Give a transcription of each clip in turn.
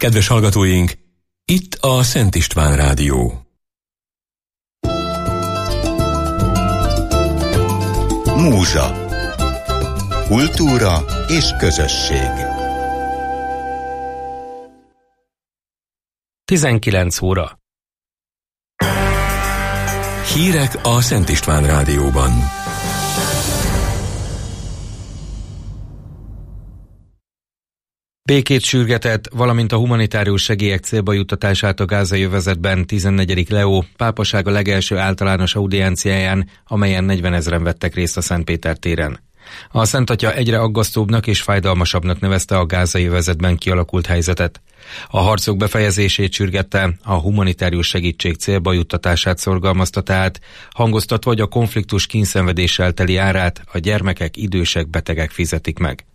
Kedves hallgatóink, itt a Szent István Rádió. Múzsa. Kultúra és közösség. 19 óra. Hírek a Szent István Rádióban. Békét sürgetett, valamint a humanitárius segélyek célba juttatását a gázai övezetben 14. Leó pápasága legelső általános audienciáján, amelyen 40 000-en vettek részt a Szentpéter téren. A Szent Atya egyre aggasztóbbnak és fájdalmasabbnak nevezte a gázai övezetben kialakult helyzetet. A harcok befejezését sürgette, a humanitárius segítség célba juttatását szorgalmazta, tehát hangoztatva, hogy a konfliktus kínszenvedéssel teli árát a gyermekek, idősek, betegek fizetik meg.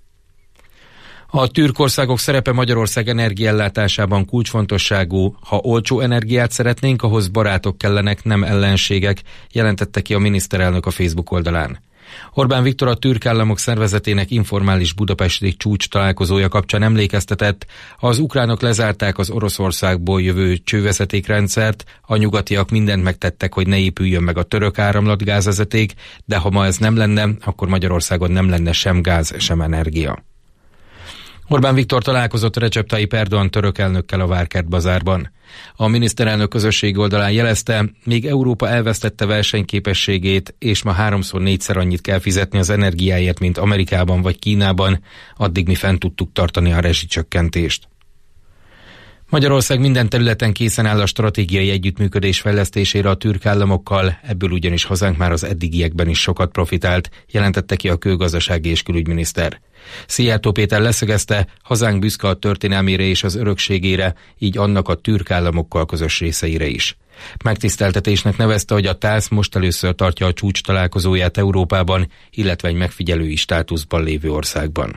A türk országok szerepe Magyarország energiaellátásában kulcsfontosságú. Ha olcsó energiát szeretnénk, ahhoz barátok kellenek, nem ellenségek, jelentette ki a miniszterelnök a Facebook oldalán. Orbán Viktor a türk államok szervezetének informális budapesti csúcs találkozója kapcsán emlékeztetett, az ukránok lezárták az Oroszországból jövő csővezetékrendszert, a nyugatiak mindent megtettek, hogy ne épüljön meg a török áramlatgázvezeték, de ha ma ez nem lenne, akkor Magyarországon nem lenne sem gáz, sem energia. Orbán Viktor találkozott Recep Tayyip Erdoğan török elnökkel a Várkert bazárban. A miniszterelnök közösségi oldalán jelezte, még Európa elvesztette versenyképességét, és ma 3-4-szer annyit kell fizetni az energiáért, mint Amerikában vagy Kínában, addig mi fent tudtuk tartani a rezsicsökkentést. Magyarország minden területen készen áll a stratégiai együttműködés fejlesztésére a türk államokkal, ebből ugyanis hazánk már az eddigiekben is sokat profitált, jelentette ki a külgazdasági és külügyminiszter. Szijjártó Péter leszögezte, hazánk büszke a történelmére és az örökségére, így annak a türk államokkal közös részeire is. Megtiszteltetésnek nevezte, hogy a TASZ most először tartja a csúcs találkozóját Európában, illetve egy megfigyelői státuszban lévő országban.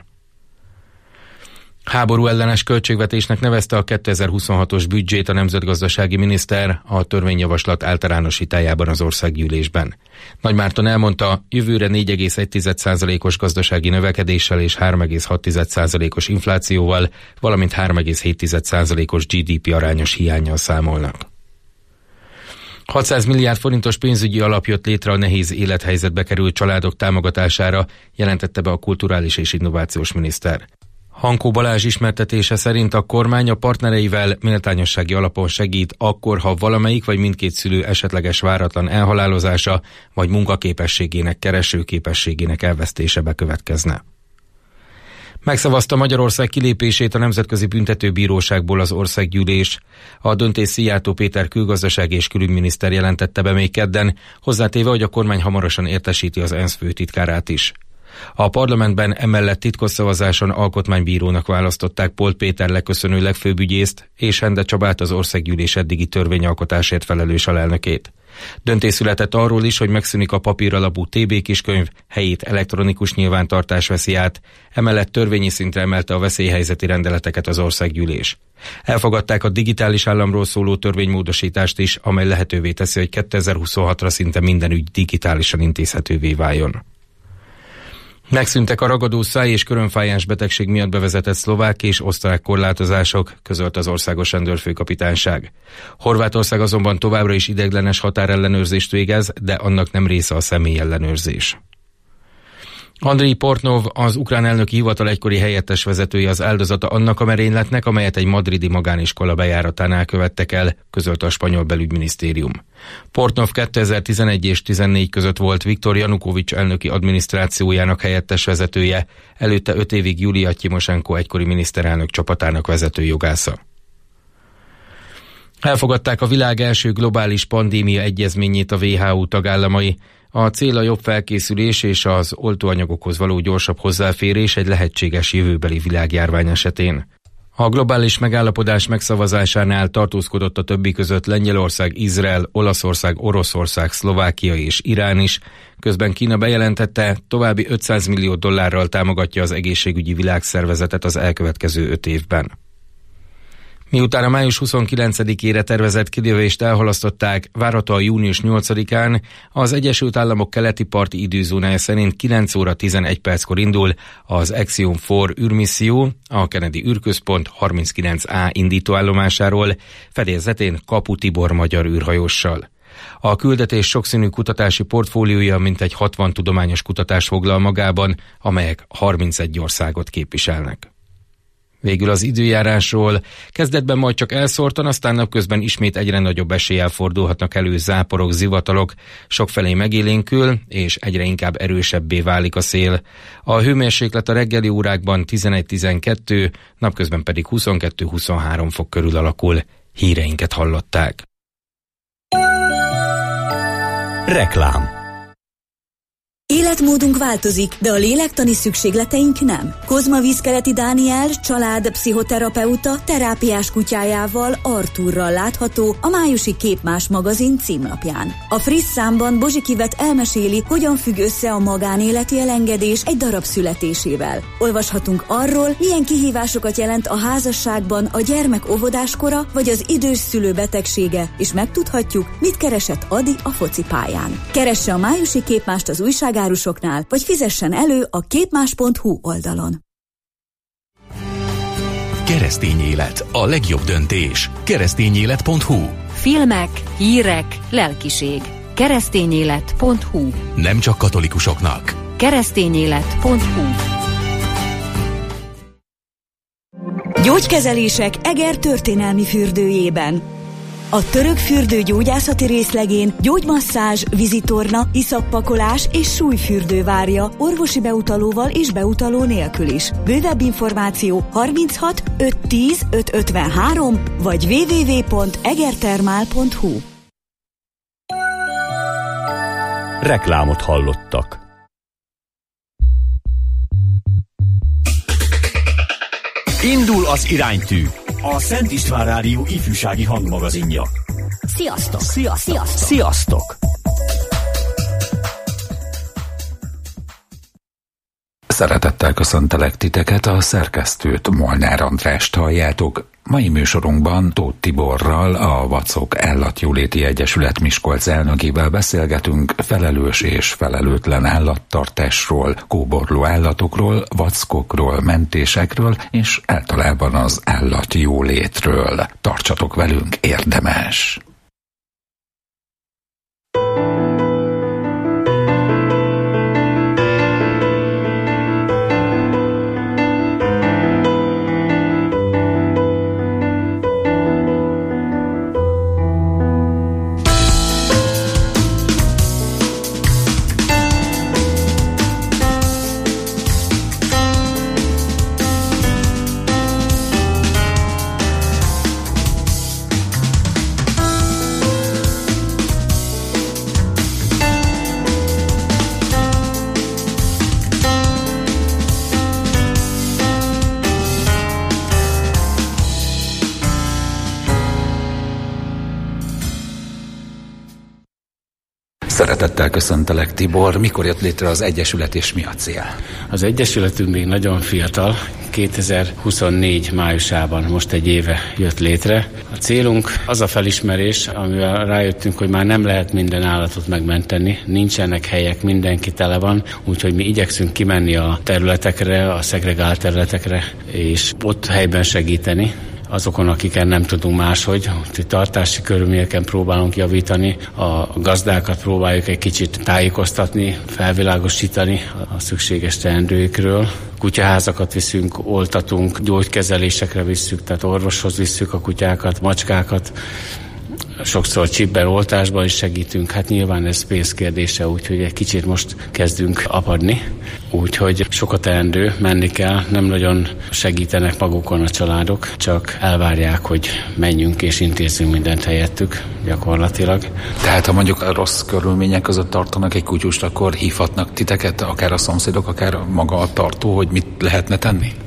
Háború ellenes költségvetésnek nevezte a 2026-os büdzsét a nemzetgazdasági miniszter a törvényjavaslat általánosítájában az országgyűlésben. Nagy Márton elmondta, jövőre 4,1%-os gazdasági növekedéssel és 3,6%-os inflációval, valamint 3,7%-os GDP arányos hiánnyal számolnak. 600 milliárd forintos pénzügyi alap jött létre a nehéz élethelyzetbe került családok támogatására, jelentette be a kulturális és innovációs miniszter. Hankó Balázs ismertetése szerint a kormány a partnereivel méltányossági alapon segít akkor, ha valamelyik vagy mindkét szülő esetleges váratlan elhalálozása vagy munkaképességének, keresőképességének elvesztése bekövetkezne. Megszavazta Magyarország kilépését a Nemzetközi Büntetőbíróságból az országgyűlés. A döntés Szijjártó Péter külgazdasági és külügyminiszter jelentette be még kedden, hozzátéve, hogy a kormány hamarosan értesíti az ENSZ főtitkárát is. A parlamentben emellett titkos szavazáson alkotmánybírónak választották Polt Péter leköszönő legfőbb ügyészt és Hende Csabát az országgyűlés eddigi törvényalkotásért felelős alelnökét. Döntés született arról is, hogy megszűnik a papíralapú TB kiskönyv, helyét elektronikus nyilvántartás veszi át, emellett törvényi szintre emelte a veszélyhelyzeti rendeleteket az országgyűlés. Elfogadták a digitális államról szóló törvénymódosítást is, amely lehetővé teszi, hogy 2026-ra szinte minden ügy digitálisan intézhetővé váljon. Megszűntek a ragadó száj- és körömfájás betegség miatt bevezetett szlovák és osztrák korlátozások, közölt az országos rendőrfőkapitányság. Horvátország azonban továbbra is ideiglenes határellenőrzést végez, de annak nem része a személyellenőrzés. Andrij Portnov, az ukrán elnöki hivatal egykori helyettes vezetője az áldozata annak a merényletnek, amelyet egy madridi magániskola bejáratánál követtek el, közölte a spanyol belügyminisztérium. Portnov 2011 és 2014 között volt Viktor Janukovics elnöki adminisztrációjának helyettes vezetője, előtte 5 évig Julia Tymosenko egykori miniszterelnök csapatának vezető jogásza. Elfogadták a világ első globális pandémia egyezményét a WHO tagállamai. A cél a jobb felkészülés és az oltóanyagokhoz való gyorsabb hozzáférés egy lehetséges jövőbeli világjárvány esetén. A globális megállapodás megszavazásánál tartózkodott a többi között Lengyelország, Izrael, Olaszország, Oroszország, Szlovákia és Irán is, közben Kína bejelentette, további $500 millió támogatja az egészségügyi világszervezetet az elkövetkező 5 évben. Miután a május 29-ére tervezett kilövést elhalasztották, várhatóan június 8-án az Egyesült Államok keleti parti időzónája szerint 9 óra 11 perckor indul az Axiom 4 űrmisszió a Kennedy űrközpont 39A indítóállomásáról, fedélzetén Kapu Tibor magyar űrhajóssal. A küldetés sokszínű kutatási portfóliója mintegy 60 tudományos kutatást foglal magában, amelyek 31 országot képviselnek. Végül az időjárásról. Kezdetben majd csak elszórtan, aztán napközben ismét egyre nagyobb eséllyel fordulhatnak elő záporok, zivatarok, sokfelé megélénkül, és egyre inkább erősebbé válik a szél. A hőmérséklet a reggeli órákban 11-12, napközben pedig 22-23 fok körül alakul. Híreinket hallották. Reklám. Életmódunk változik, de a lélektani szükségleteink nem. Kozma Vízkeleti Dániel, család-pszichoterapeuta, terápiás kutyájával, Artúrral látható a májusi Képmás magazin címlapján. A friss számban Bozsikivet elmeséli, hogyan függ össze a magánéleti elengedés egy darab születésével. Olvashatunk arról, milyen kihívásokat jelent a házasságban a gyermek óvodáskora vagy az idős szülő betegsége, és megtudhatjuk, mit keresett Adi a focipályán. Keresse a májusi Képmást az újságárusoknál, vagy fizessen elő a képmás.hu oldalon. Keresztény élet, a legjobb döntés. Keresztényélet.hu. Filmek, hírek, lelkiség. Keresztényélet.hu. Nem csak katolikusoknak. Keresztényélet.hu. Gyógykezelések Eger történelmi fürdőjében. A török fürdő gyógyászati részlegén gyógymasszázs, vízitorna, iszappakolás és súlyfürdő várja orvosi beutalóval és beutaló nélkül is. Bővebb információ 36 510 553 vagy www.egertermál.hu. Reklámot hallottak. Indul az iránytű. A Szent István Rádió ifjúsági hangmagazinja. Sziasztok! Sziasztok! Szeretettel köszöntelek titeket, a szerkesztőt, Molnár Andrást halljátok. Mai műsorunkban Tóth Tiborral, a Vacok Állatjóléti Egyesület Miskolc elnökével beszélgetünk felelős és felelőtlen állattartásról, kóborló állatokról, vackokról, mentésekről és általában az állatjólétről. Tartsatok velünk, érdemes! Szeretettel köszöntelek, Tibor. Mikor jött létre az Egyesület és mi a cél? Az Egyesületünk még nagyon fiatal, 2024 májusában, most egy éve jött létre. A célunk az a felismerés, amivel rájöttünk, hogy már nem lehet minden állatot megmenteni, nincsenek helyek, mindenki tele van, úgyhogy mi igyekszünk kimenni a területekre, a szegregált területekre, és ott helyben segíteni azokon, akiken nem tudunk máshogy. Tartási körülményeken próbálunk javítani, a gazdákat próbáljuk egy kicsit tájékoztatni, felvilágosítani a szükséges teendőikről. Kutyaházakat viszünk, oltatunk, gyógykezelésekre visszük, tehát orvoshoz visszük a kutyákat, macskákat. Sokszor csipben, oltásban is segítünk, hát nyilván ez pénzkérdése, úgyhogy egy kicsit most kezdünk apadni. Úgyhogy sokat teendő, menni kell, nem nagyon segítenek magukon a családok, csak elvárják, hogy menjünk és intézzünk mindent helyettük gyakorlatilag. Tehát ha mondjuk a rossz körülmények között tartanak egy kutyust, akkor hívhatnak titeket, akár a szomszédok, akár maga a tartó, hogy mit lehetne tenni?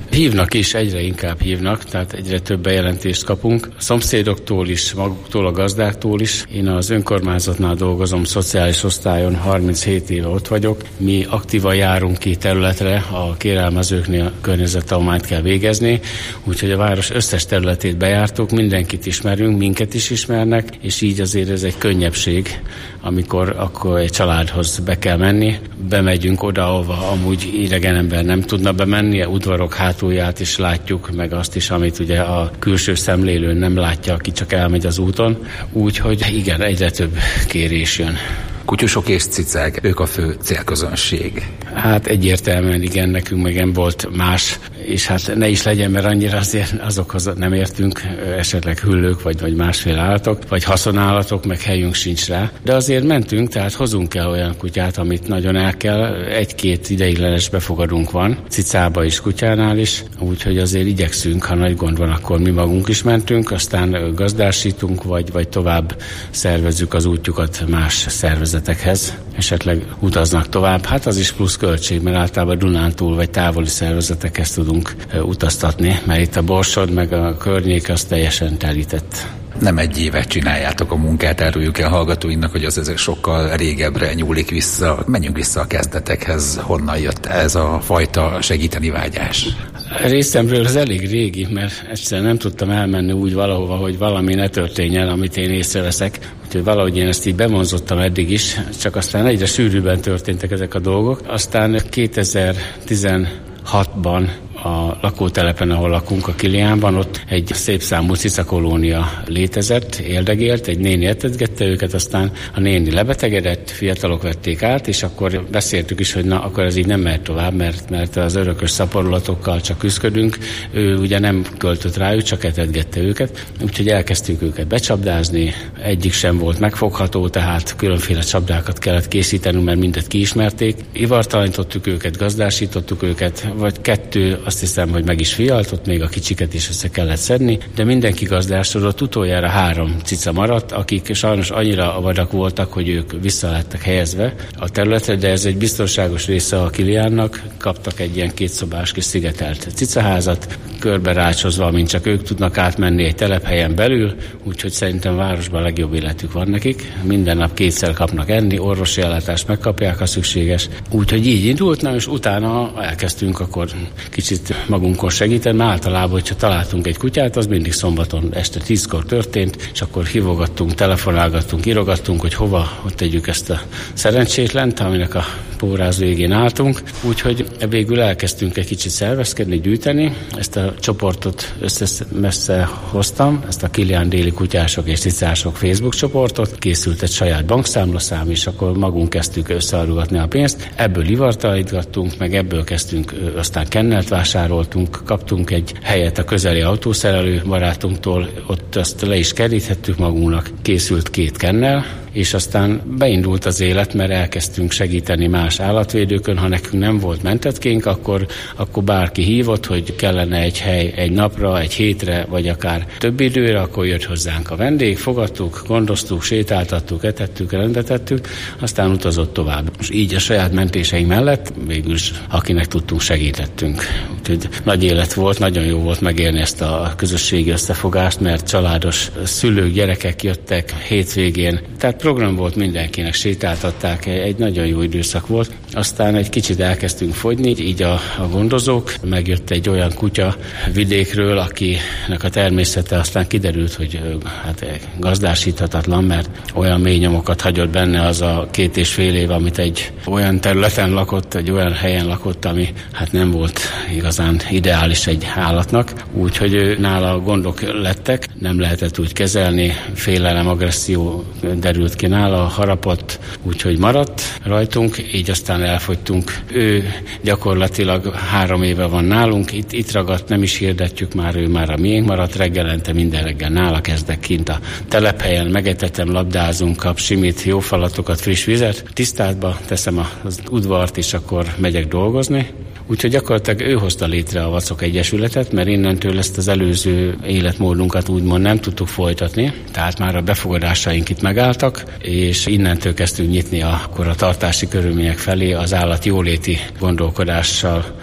Hívnak is, egyre inkább hívnak, tehát egyre több bejelentést kapunk. A szomszédoktól is, maguktól, a gazdáktól is. Én az önkormányzatnál dolgozom, szociális osztályon, 37 éve ott vagyok. Mi aktívan járunk ki területre, a kérelmezőknél környezettanulmányt kell végezni, úgyhogy a város összes területét bejártuk, mindenkit ismerünk, minket is ismernek, és így azért ez egy könnyebbség, amikor akkor egy családhoz be kell menni. Bemegyünk oda, ahova amúgy idegen ember nem tudna bemenni, udvarok hátulját is látjuk, meg azt is, amit ugye a külső szemlélő nem látja, aki csak elmegy az úton. Úgyhogy igen, egyre több kérés jön. Kutyusok és cicák, ők a fő célközönség. Hát egyértelműen igen, nekünk meg nem volt más, és hát ne is legyen, mert annyira azért azokhoz nem értünk, esetleg hüllők, vagy másféle állatok, vagy haszonállatok, meg helyünk sincs rá. De azért mentünk, tehát hozunk el olyan kutyát, amit nagyon el kell. Egy-két ideiglenes befogadunk van, cicába is, kutyánál is, úgyhogy azért igyekszünk, ha nagy gond van, akkor mi magunk is mentünk, aztán gazdásítunk, vagy tovább szervezzük az útjukat más szervezetekhez, esetleg utaznak tovább. Hát az is plusz költség, mert általában Dunántúl vagy távoli szervezetekhez tudunk utaztatni, mert itt a Borsod meg a környék az teljesen telített. Nem egy évet csináljátok a munkát, áruljuk el hallgatóinknak, hogy az ezek sokkal régebbre nyúlik vissza. Menjünk vissza a kezdetekhez, honnan jött ez a fajta segíteni vágyás? Részemről az elég régi, mert egyszerűen nem tudtam elmenni úgy valahova, hogy valami ne történjen, amit én észreveszek. Úgyhogy valahogy én ezt így bevonzottam eddig is, csak aztán egyre sűrűbben történtek ezek a dolgok. Aztán 2016-ban a lakótelepen, ahol lakunk, a Kiliánban, ott egy szép számú cicakolónia létezett, éldegélt, egy néni etetgette őket, aztán a néni lebetegedett, fiatalok vették át, és akkor beszéltük is, hogy na, akkor ez így nem mehet tovább, mert az örökös szaporulatokkal csak küzdködünk. Ő ugye nem költött rájuk, csak etetgette őket, úgyhogy elkezdtük őket becsapdázni, egyik sem volt megfogható, tehát különféle csapdákat kellett készítenünk, mert mindet kiismerték. Ivartalanítottuk őket, gazdásítottuk őket, vagy kettő, azt hiszem, hogy meg is fialtott, még a kicsiket is össze kellett szedni, de mindenki gazdásodott, utoljára 3 cica maradt, akik sajnos annyira vadak voltak, hogy ők vissza lettek helyezve a területre, de ez egy biztonságos része a Kiliánnak, kaptak egy ilyen 2 szobás kis szigetelt cicaházat, körbe rácsozva, amint csak ők tudnak átmenni egy telephelyen belül, úgyhogy szerintem városban a legjobb életük van nekik. Minden nap 2-szer kapnak enni, orvosi ellátást megkapják, ha szükséges. Úgyhogy így indult, és utána elkezdtünk akkor kicsit magunkon segíteni, mert általában, hogyha találtunk egy kutyát, az mindig szombaton este 10-kor történt, és akkor hívogattunk, telefonálgattunk, írogattunk, hogy hova ott tegyük ezt a szerencsétlent, aminek a póráz végén álltunk. Úgyhogy végül elkezdtünk egy kicsit szervezkedni, gyűjteni. Ezt a csoportot messze hoztam, ezt a Kilián déli kutyások és cicások Facebook csoportot. Készült egy saját bankszámlaszám, és akkor magunk kezdtük összearugatni a pénzt. Ebből ivartalanítgattunk, meg ebből kezdtünk, aztán kennelt vásároltunk, kaptunk egy helyet a közeli autószerelő barátunktól, ott azt le is keríthettük magunknak, készült 2 kennel, és aztán beindult az élet, mert elkezdtünk segíteni más állatvédőkön, ha nekünk nem volt mentetkénk, akkor bárki hívott, hogy kellene egy hely egy napra, egy hétre, vagy akár több időre, akkor jött hozzánk a vendég, fogadtuk, gondoztuk, sétáltattuk, etettük, rendetettük, aztán utazott tovább. És így a saját mentéseink mellett végül is akinek tudtunk, segítettünk. Úgyhogy nagy élet volt, nagyon jó volt megélni ezt a közösségi összefogást, mert családos szülők, gyerekek jöttek hétvégén, tehát program volt mindenkinek, sétáltatták, egy nagyon jó időszak volt. Aztán egy kicsit elkezdtünk fogyni, így a gondozók, megjött egy olyan kutya vidékről, akinek a természete aztán kiderült, hogy hát gazdásíthatatlan, mert olyan mély nyomokat hagyott benne az a 2,5 év, amit egy olyan területen lakott, egy olyan helyen lakott, ami hát nem volt igazán ideális egy állatnak. Úgyhogy nála gondok lettek, nem lehetett úgy kezelni, félelem, agresszió derült ki nála, harapott, úgyhogy maradt rajtunk, így aztán elfogytunk. Ő gyakorlatilag 3 éve van nálunk, itt ragadt, nem is hirdetjük már, ő már a miénk maradt, reggelente minden reggel nála kezdek kint a telephelyen, megetetem, labdázunk, kap simit, jó falatokat, friss vizet, tisztátba teszem az udvart, és akkor megyek dolgozni. Úgyhogy gyakorlatilag ő hozta létre a Vacok Egyesületet, mert innentől ezt az előző életmódunkat úgymond nem tudtuk folytatni, tehát már a befogadásaink itt megálltak, és innentől kezdtünk nyitni akkor a tartási körülmények felé az állat jóléti gondolkodással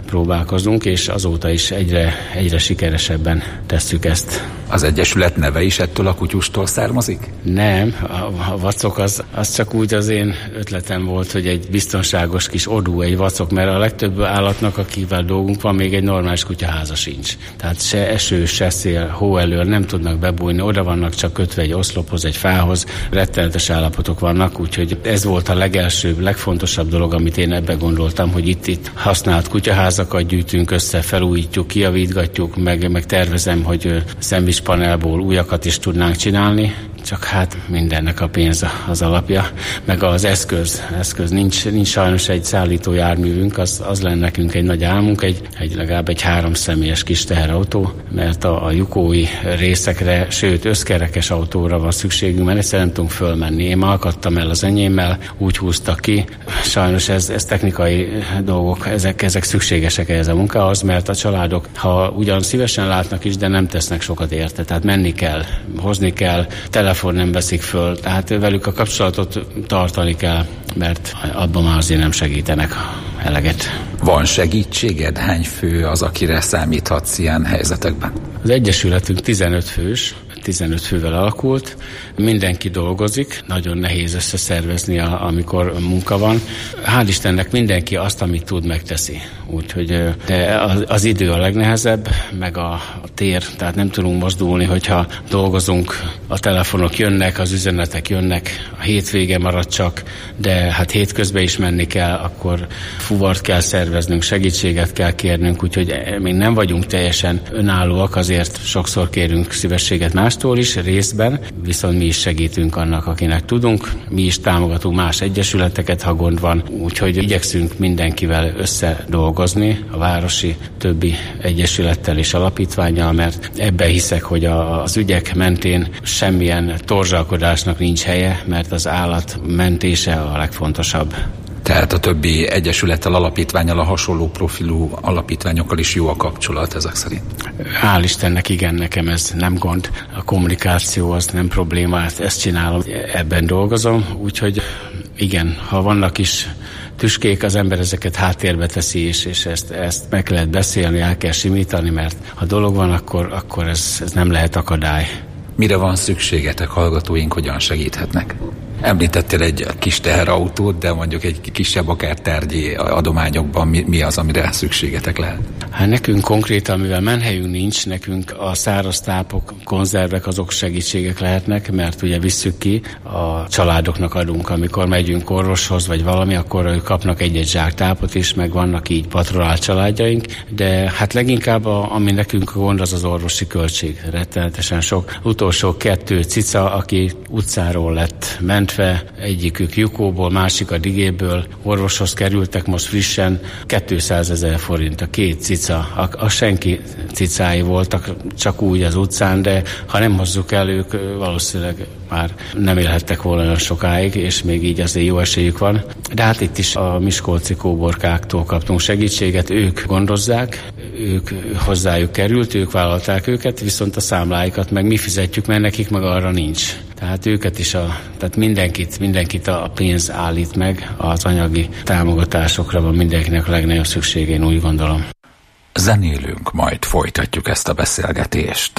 próbálkozunk, és azóta is egyre sikeresebben tesszük ezt. Az Egyesület neve is ettől a kutyustól származik? Nem, a vacok az csak úgy az én ötletem volt, hogy egy biztonságos kis odú, egy vacok, mert a legtöbb állatnak, akivel dolgunk van, még egy normális kutyaháza sincs. Tehát se eső, se szél, hó elől nem tudnak bebújni, oda vannak csak kötve egy oszlophoz, egy fához, rettenetes állapotok vannak, úgyhogy ez volt a legelsőbb, legfontosabb dolog, amit én ebbe gondoltam, hogy itt használt kutyaházakat gyűjtünk össze, felújítjuk, kijavítgatjuk, meg tervezem, hogy szendvicspanelból újakat is tudnánk csinálni, csak hát mindennek a pénz az alapja, meg az eszköz nincs sajnos egy szállító járművünk, az lenne nekünk egy nagy álmunk, legalább egy 3 személyes kis teherautó, mert a Yukói részekre, sőt összkerekes autóra van szükségünk, mert egyszerűen nem tudunk fölmenni. Én már akadtam el az enyémmel, úgy húztak ki. Sajnos ez technikai dolgok, ezek szükségesek ehhez a munkához, mert a családok, ha ugyan szívesen látnak is, de nem tesznek sokat érte. Tehát menni kell, hozni kell, telefon nem veszik föl, tehát velük a kapcsolatot tartani kell, mert abban már azért nem segítenek eleget. Van segítséged? Hány fő az, akire számíthatsz ilyen helyzetekben? Az Egyesületünk 15 fős, 15 fővel alakult, mindenki dolgozik, nagyon nehéz összeszervezni, amikor munka van. Hál' Istennek mindenki azt, amit tud, megteszi. Úgyhogy de az idő a legnehezebb, meg a tér, tehát nem tudunk mozdulni, hogyha dolgozunk, a telefonok jönnek, az üzenetek jönnek, a hétvége marad csak, de hát hétközben is menni kell, akkor fuvart kell szerveznünk, segítséget kell kérnünk, úgyhogy még nem vagyunk teljesen önállóak, azért sokszor kérünk szívességet mástól is, részben, viszont mi is segítünk annak, akinek tudunk, mi is támogatunk más egyesületeket, ha gond van, úgyhogy igyekszünk mindenkivel összedolgozni, a városi többi egyesülettel és alapítvánnyal, mert ebben hiszek, hogy az ügyek mentén semmilyen torzsalkodásnak nincs helye, mert az állat mentése a legfontosabb. Tehát a többi egyesülettel, alapítvánnyal, a hasonló profilú alapítványokkal is jó a kapcsolat ezek szerint? Hál' Istennek igen, nekem ez nem gond. A kommunikáció az nem probléma, ezt csinálom, ebben dolgozom, úgyhogy igen, ha vannak is tüskék, az ember ezeket háttérbe teszi, és ezt meg lehet beszélni, el kell simítani, mert ha dolog van, akkor ez nem lehet akadály. Mire van szükségetek, hallgatóink, hogyan segíthetnek? Említettél egy kis teherautót, de mondjuk egy kisebb akár tárgyi adományokban mi az, amire szükségetek lehet? Hát nekünk konkrétan, mivel menhelyünk nincs, nekünk a száraz tápok, konzervek azok segítségek lehetnek, mert ugye visszük ki, a családoknak adunk, amikor megyünk orvoshoz vagy valami, akkor ők kapnak egy-egy zsák tápot is, meg vannak így patronált családjaink, de hát leginkább ami nekünk a gond, az az orvosi költség. Rettenetesen sok. Utolsó 2 cica, aki utcáról lett mentve, egyikük Yukóból, másik a Digéből, orvoshoz kerültek most frissen, 200 000 forint a 2 cica. A senki cicái voltak csak úgy az utcán, de ha nem hozzuk el, ők valószínűleg már nem élhettek volna olyan sokáig, és még így azért jó esélyük van. De hát itt is a miskolci kóborkáktól kaptunk segítséget, ők gondozzák, ők hozzájuk került, ők vállalták őket, viszont a számláikat meg mi fizetjük, mert nekik meg arra nincs. Tehát őket is, tehát mindenkit a pénz állít meg, az anyagi támogatásokra van mindenkinek a legnagyobb szüksége, én úgy gondolom. Zenélünk, majd folytatjuk ezt a beszélgetést.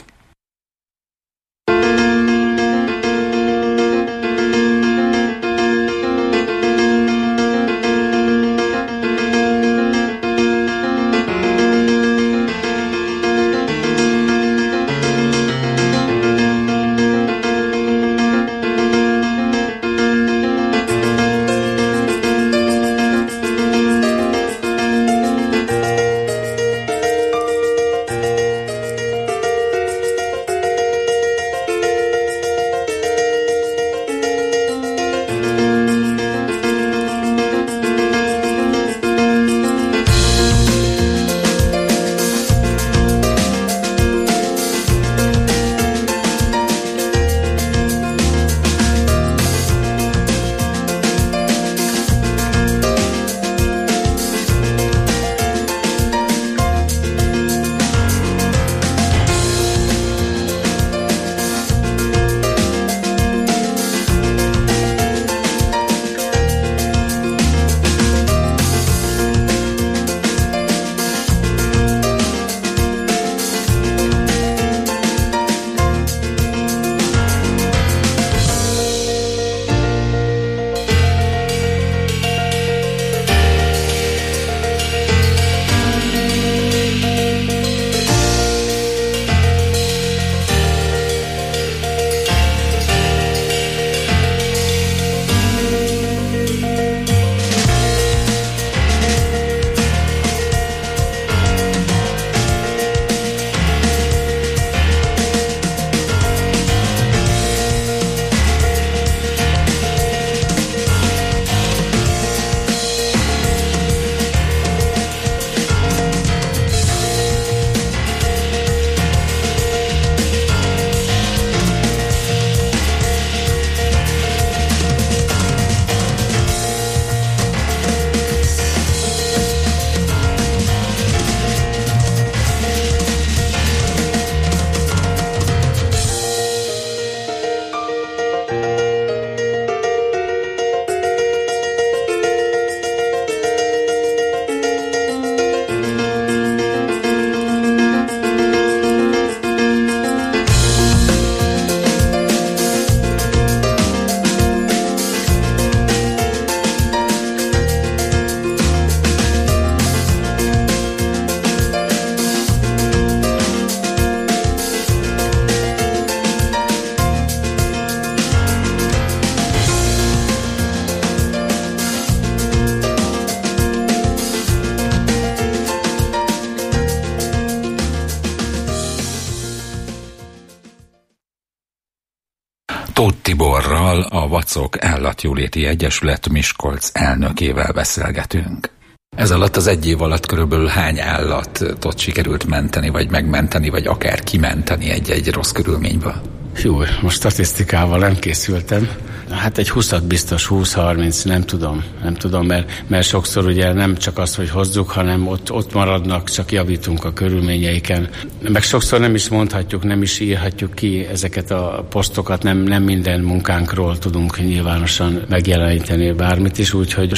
Tóth Tiborral, a Vacok Állatjóléti Egyesület Miskolc elnökével beszélgetünk. Ez alatt az egy év alatt körülbelül hány állatot sikerült menteni, vagy megmenteni, vagy akár kimenteni egy rossz körülményből? Jó, most statisztikával nem készültem. Hát egy 20-at biztos, 20-30, nem tudom, mert sokszor ugye nem csak az, hogy hozzuk, hanem ott maradnak, csak javítunk a körülményeiken. Meg sokszor nem is mondhatjuk, nem is írhatjuk ki ezeket a posztokat, nem minden munkánkról tudunk nyilvánosan megjeleníteni bármit is, úgyhogy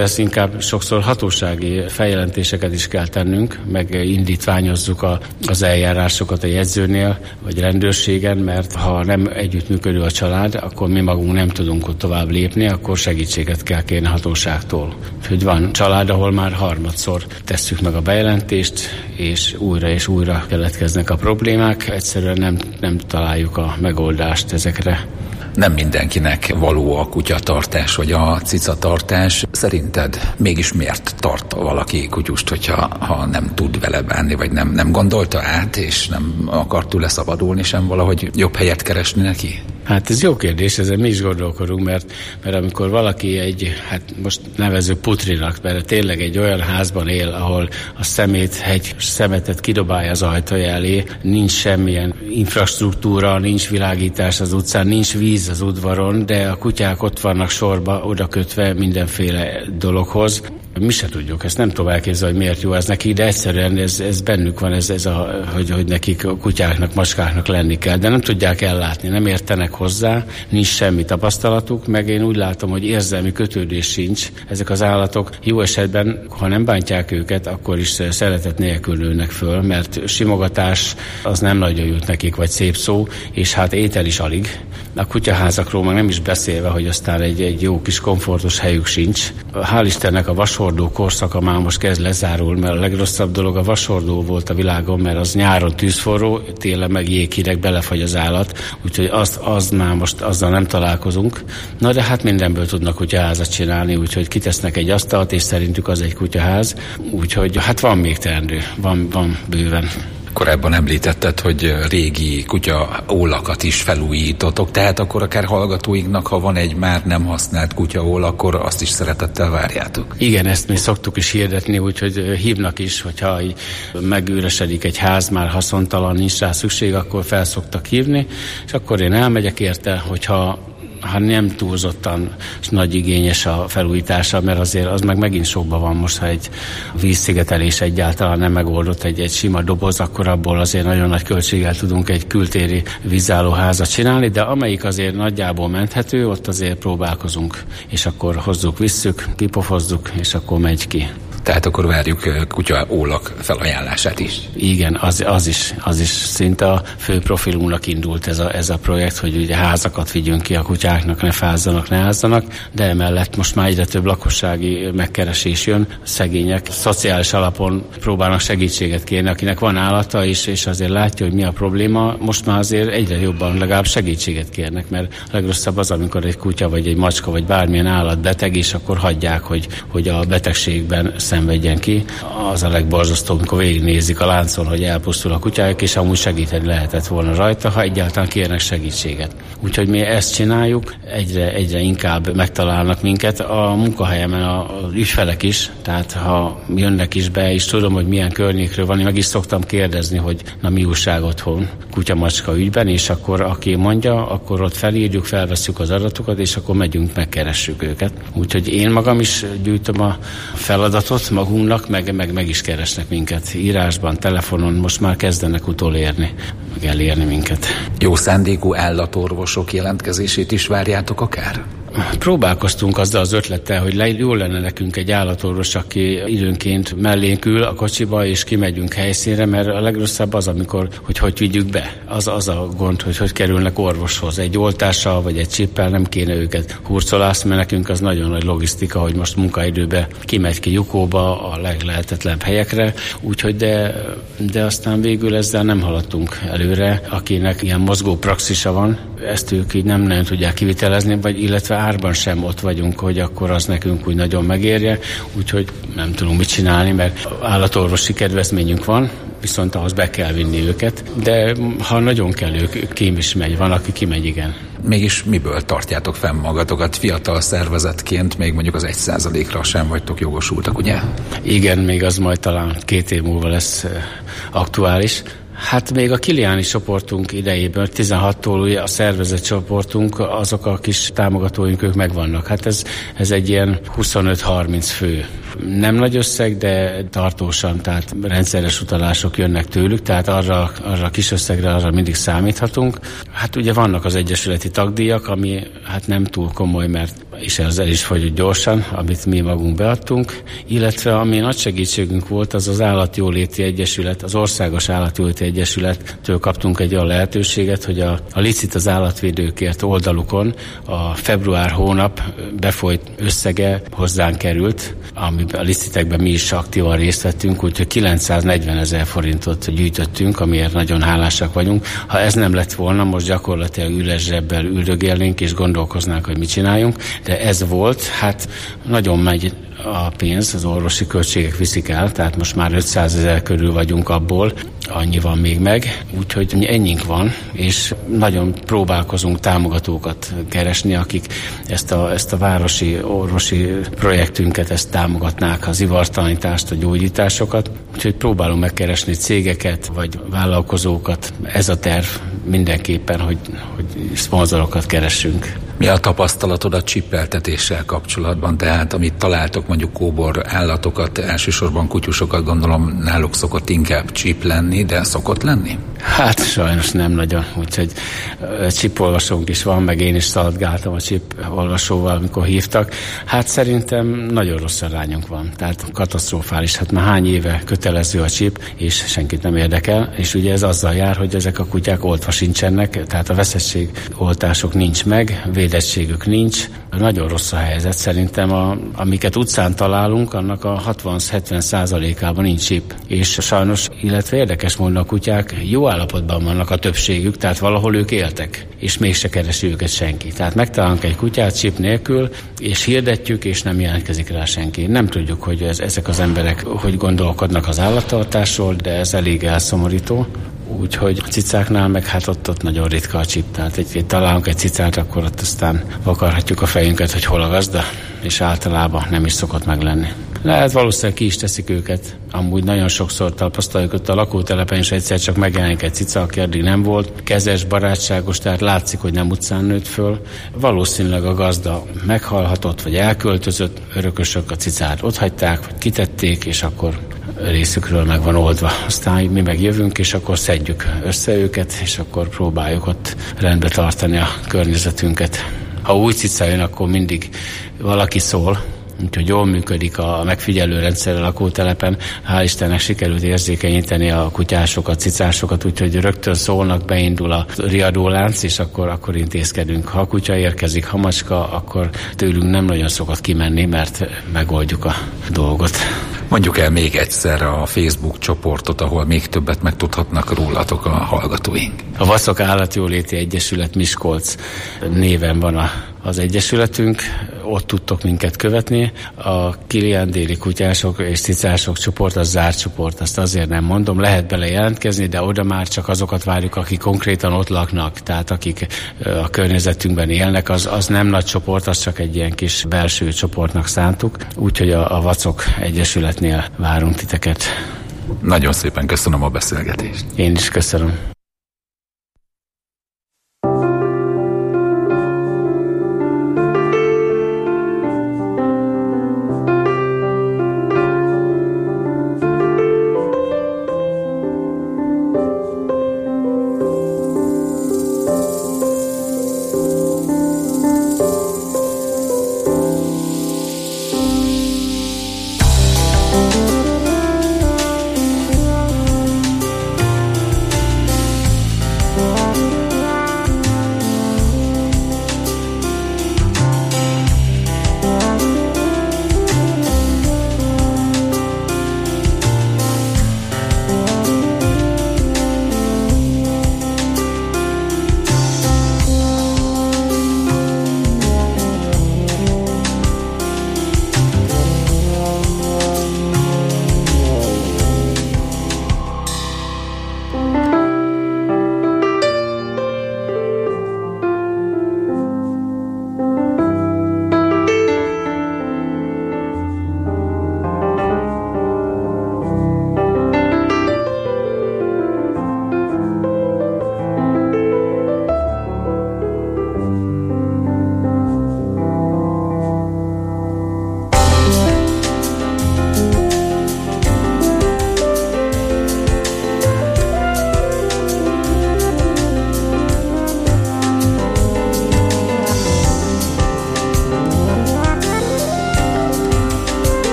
sokszor hatósági feljelentéseket is kell tennünk, meg indítványozzuk az eljárásokat a jegyzőnél, vagy rendőrségen, mert ha nem együttműködő a család, akkor mi magunk nem tudunk ott tovább lépni, akkor segítséget kell kérni hatóságtól. Úgyhogy van család, ahol már harmadszor tesszük meg a bejelentést, és újra keletkeznek a problémák. Egyszerűen nem találjuk a megoldást ezekre. Nem mindenkinek való a kutyatartás, vagy a cicatartás. Szerinted mégis miért tart valaki kutyust, hogyha nem tud vele bánni, vagy nem gondolta át, és nem akar tőle szabadulni sem, valahogy jobb helyet keresni neki? Hát ez jó kérdés, ezen mi is gondolkodunk, mert amikor valaki most nevezzük putrinak, mert tényleg egy olyan házban él, ahol a szemetet kidobálja az ajtaja elé, nincs semmilyen infrastruktúra, nincs világítás az utcán, nincs víz az udvaron, de a kutyák ott vannak sorba, oda kötve mindenféle dologhoz. Mi se tudjuk, ezt nem tudom elképzelni, hogy miért jó ez neki, de egyszerűen ez bennük van, hogy nekik a kutyáknak, macskáknak lenni kell, de nem tudják ellátni, nem értenek hozzá, nincs semmi tapasztalatuk, meg én úgy látom, hogy érzelmi kötődés sincs. Ezek az állatok jó esetben, ha nem bántják őket, akkor is szeretet nélkül nőnek föl, mert simogatás az nem nagyon jut nekik, vagy szép szó, és hát étel is alig. A kutyaházakról meg nem is beszélve, hogy aztán egy jó kis komfortos helyük sincs. Hál' Istennek a vasordó korszaka már most kezd lezárul, mert a legrosszabb dolog a vasordó volt a világon, mert az nyáron tűzforró, télen meg jéghideg, belefagy az állat, úgyhogy az már most azzal nem találkozunk. Na de hát mindenből tudnak kutyaházat csinálni, úgyhogy kitesznek egy asztalt, és szerintük az egy kutyaház, úgyhogy hát van még teendő, van bőven. Korábban említetted, hogy régi kutyaólakat is felújítottok, tehát akkor akár hallgatóinknak, ha van egy már nem használt kutyaól, akkor azt is szeretettel várjátok. Igen, ezt mi szoktuk is hirdetni, úgyhogy hívnak is, hogyha megüresedik egy ház, már haszontalan, nincs rá szükség, akkor felszoktak hívni, és akkor én elmegyek érte, hogyha nem túlzottan nagy igényes a felújítása, mert azért az meg megint sokban van most, ha egy vízszigetelés egyáltalán nem megoldott egy sima doboz, akkor abból azért nagyon nagy költséggel tudunk egy kültéri vízálló házat csinálni, de amelyik azért nagyjából menthető, ott azért próbálkozunk, és akkor hozzuk, visszük, kipofozzuk, és akkor megy ki. Tehát akkor várjuk kutyaólak felajánlását is. Igen, az is szinte a fő profilunknak indult ez a projekt, hogy ugye házakat vigyünk ki a kutyáknak, ne fázzanak, ne házzanak, de emellett most már egyre több lakossági megkeresés jön. Szegények szociális alapon próbálnak segítséget kérni, akinek van állata is, és azért látja, hogy mi a probléma. Most már azért egyre jobban legalább segítséget kérnek, mert a legrosszabb az, amikor egy kutya, vagy egy macska, vagy bármilyen állat beteg, és akkor hagyják, hogy a betegségben szenvedjen ki. Az a legborzasztóbb, amikor végignézik a láncon, hogy elpusztul a kutyájuk, és amúgy segíteni lehetett volna rajta, ha egyáltalán kérnek segítséget. Úgyhogy mi ezt csináljuk, egyre inkább megtalálnak minket. A munkahelyemen az ügyfelek is, tehát ha jönnek is be, és tudom, hogy milyen környékről van, én meg is szoktam kérdezni, hogy na mi újság otthon kutya-macska ügyben, és akkor aki mondja, akkor ott felírjuk, felvesszük az adatokat, és akkor megyünk, megkeressük őket. Úgyhogy én magam is gyűjtöm a feladatot magunknak, meg is keresnek minket írásban, telefonon, most már kezdenek utolérni, meg elérni minket. Jó szándékú állatorvosok jelentkezését is várjátok akár? Próbálkoztunk azzal az ötlettel, hogy jól lenne nekünk egy állatorvos, aki időnként mellénk ül a kocsiba, és kimegyünk helyszínre, mert a legrosszabb az, amikor, hogy vigyük be. Az a gond, hogy kerülnek orvoshoz. Egy oltással, vagy egy csippel nem kéne őket hurcolászni, mert nekünk az nagyon nagy logisztika, hogy most munkaidőben kimegy ki lyukóba a leglehetetlenebb helyekre, úgyhogy de aztán végül ezzel nem haladtunk előre. Akinek ilyen mozgó praxisa van, ezt ők így nem nagyon tudják kivitelezni, vagy illetve árban sem ott vagyunk, hogy akkor az nekünk úgy nagyon megérje, úgyhogy nem tudunk mit csinálni, mert állatorvosi kedvezményünk van, viszont ahhoz be kell vinni őket, de ha nagyon kell, ők kém is megy, van, aki kimegy, igen. Mégis miből tartjátok fenn magatokat? Fiatal szervezetként még mondjuk az 1%-ra sem vagytok jogosultak, ugye? Igen, még az majd talán 2 év múlva lesz aktuális. Hát még a Kiliáni csoportunk idejében, 16-tól ugye a szervezett csoportunk, azok a kis támogatóink, ők megvannak. Hát ez egy ilyen 25-30 fő. Nem nagy összeg, de tartósan, tehát rendszeres utalások jönnek tőlük, tehát arra a kis összegre arra mindig számíthatunk. Hát ugye vannak az egyesületi tagdíjak, ami hát nem túl komoly, mert és ez el is fogyott gyorsan, amit mi magunk beadtunk, illetve ami nagy segítségünk volt, az az Állatjóléti Egyesület, az Országos Állatjóléti Egyesülettől kaptunk egy olyan lehetőséget, hogy a licit az állatvédőkért oldalukon a február hónap befolyt összege hozzánk került, ami a licitekben mi is aktívan részt vettünk, úgyhogy 940 000 forintot gyűjtöttünk, amiért nagyon hálásak vagyunk. Ha ez nem lett volna, most gyakorlatilag üles zsebbel üldögélnénk és gondolkoznánk, hogy mit csináljunk, de ez volt, hát nagyon megy a pénz, az orvosi költségek viszik el, tehát most már 500 000 körül vagyunk abból, annyi van még meg, úgyhogy ennyink van, és nagyon próbálkozunk támogatókat keresni, akik ezt a városi orvosi projektünket, ezt támogatnák, az ivartalanítást, a gyógyításokat, úgyhogy próbálunk megkeresni cégeket, vagy vállalkozókat. Ez a terv mindenképpen, hogy szponzorokat keressünk. Mi a tapasztalatod a csippeltetéssel kapcsolatban? Tehát amit találtok, mondjuk kóbor állatokat, elsősorban kutyusokat, gondolom náluk szokott inkább csip lenni, de szokott lenni? Hát sajnos nem nagyon, úgyhogy csipolvasónk is van, meg én is szaladgáltam a csipolvasóval, amikor hívtak. Hát szerintem nagyon rossz arányunk van, tehát katasztrofális. Hát már hány éve kötelező a csip, és senkit nem érdekel, és ugye ez azzal jár, hogy ezek a kutyák oltva sincsenek, tehát a veszetségoltások nincs meg, védettségük nincs. Nagyon rossz a helyzet, szerintem amiket utcán találunk, annak a 60-70%-ában nincs csip. És sajnos, illetve érdekes módon a kutyák jó állapotban vannak a többségük, tehát valahol ők éltek, és mégse keresi őket senki. Tehát megtalálunk egy kutyát csip nélkül, és hirdetjük, és nem jelentkezik rá senki. Nem tudjuk, hogy ezek az emberek hogy gondolkodnak az állattartásról, de ez elég elszomorító. Úgyhogy a cicáknál meg hát ott nagyon ritka a csip. Tehát találunk egy cicát, akkor ott aztán vakarhatjuk a fejünket, hogy hol a gazda, és általában nem is szokott meglenni. Lehet valószínűleg ki is teszik őket. Amúgy nagyon sokszor tapasztaljuk, ott a lakótelepen is egyszer csak megjelenik egy cica, aki addig nem volt. Kezes, barátságos, tehát látszik, hogy nem utcán nőtt föl. Valószínűleg a gazda meghalhatott, vagy elköltözött, örökösök a cicát otthagyták, vagy kitették, és akkor részükről meg van oldva. Aztán mi meg jövünk, és akkor szedjük össze őket, és akkor próbáljuk ott rendbe tartani a környezetünket. Ha új cica jön, akkor mindig valaki szól, úgyhogy jól működik a megfigyelő rendszer a lakótelepen. Hál' Istennek sikerült érzékenyíteni a kutyásokat, cicásokat, úgyhogy rögtön szólnak, beindul a riadólánc, és akkor intézkedünk. Ha a kutya érkezik, ha macska, akkor tőlünk nem nagyon szokott kimenni, mert megoldjuk a dolgot. Mondjuk el még egyszer a Facebook csoportot, ahol még többet megtudhatnak rólatok a hallgatóink. A Vacok Állatjóléti Egyesület Miskolc néven van az egyesületünk, ott tudtok minket követni. A Kilián déli kutyások és cicások csoport, az zárt csoport, azt azért nem mondom, lehet bele jelentkezni, de oda már csak azokat várjuk, akik konkrétan ott laknak, tehát akik a környezetünkben élnek, az nem nagy csoport, az csak egy ilyen kis belső csoportnak szántuk, úgyhogy a Vacok Egyesületnél várunk titeket. Nagyon szépen köszönöm a beszélgetést. Én is köszönöm.